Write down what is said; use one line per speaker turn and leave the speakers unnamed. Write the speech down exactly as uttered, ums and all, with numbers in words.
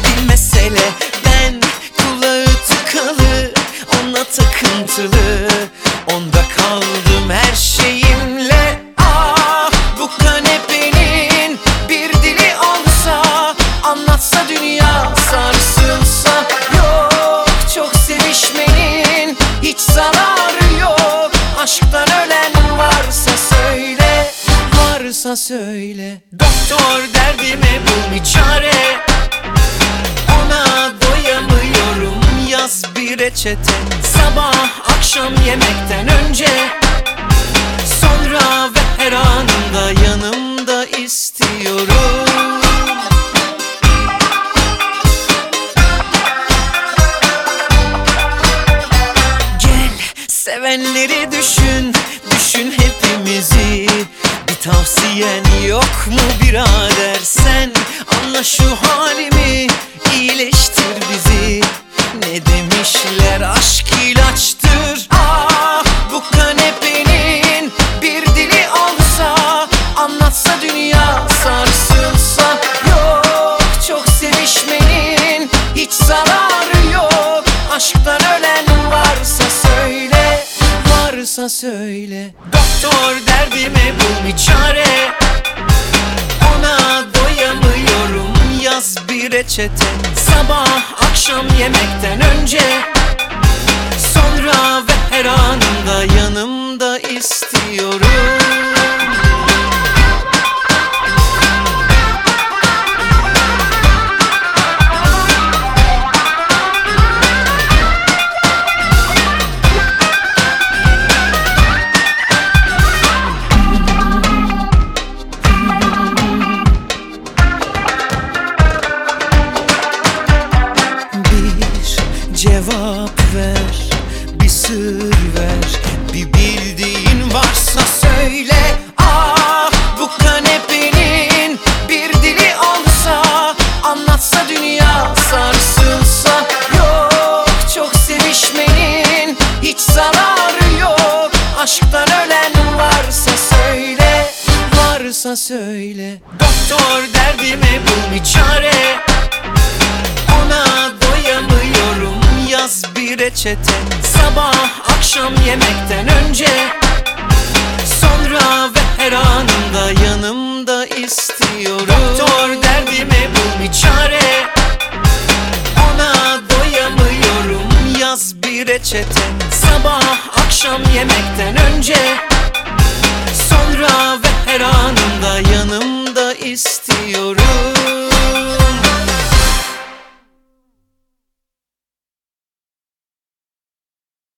bir mesele. Ben kulağı tıkalı, ona takıntılı, onda kaldım her şeyimle. Ah, bu kanepenin bir dili olsa, anlatsa dünya sarsılsa. Yok, çok sevişmenin hiç zararı yok. Aşktan ölen varsa söyle, varsa söyle. Doktor, derdime bul bir çare, ona doyamıyorum, yaz bir reçete. Sabah akşam yemekten önce, sonra ve her anında yanımda istiyorum. Sevenleri düşün, düşün hepimizi. Bir tavsiyen yok mu birader? Sen anla şu halimi, iyileştir bizi. Ne demişler, aşk ilaçtır. Ah, bu kanepenin bir dili olsa, anlatsa dünya sarsılsa. Yok, çok sevişmenin hiç zararı yok. Aşktan ölen varsa söyle, varsa söyle. Doktor, derdime bul bir çare, ona doyamıyorum, yaz bir reçete. Sabah akşam yemekten önce, sonra ve her anında yanımda istiyorum. Cevap ver, bir sır ver, bir bildiğin varsa söyle. Ah, bu kanepenin bir dili olsa, anlatsa dünya sarsılsa. Yok, çok sevişmenin hiç zararı yok. Aşktan ölen varsa söyle, varsa söyle. Doktor, derdime bul bir çare, ona doyamıyorum, yaz bir reçete. Sabah akşam yemekten önce, sonra ve her anında yanımda istiyorum. Doktor, derdime bul bir çare, ona doyamıyorum, yaz bir reçete. Sabah akşam yemekten önce, sonra ve her anında yanımda